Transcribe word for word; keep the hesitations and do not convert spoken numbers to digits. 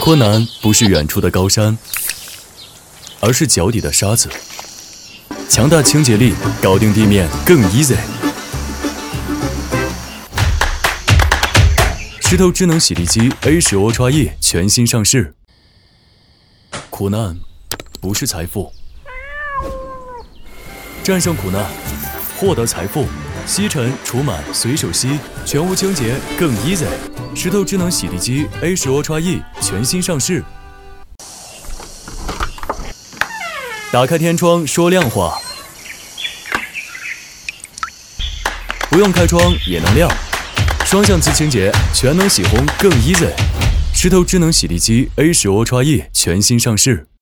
困难不是远处的高山，而是脚底的沙子。强大清洁力，搞定地面更 easy。石头智能洗地机 A 十 Ultra E 全新上市。苦难不是财富，战胜苦难，获得财富。吸尘、除螨随手吸，全屋清洁更 easy。石头智能洗地机 A 十 Ultra E 全新上市。打开天窗说亮话，不用开窗也能亮。双向自清洁，全能洗烘更 easy。石头智能洗地机 A 十 Ultra E 全新上市。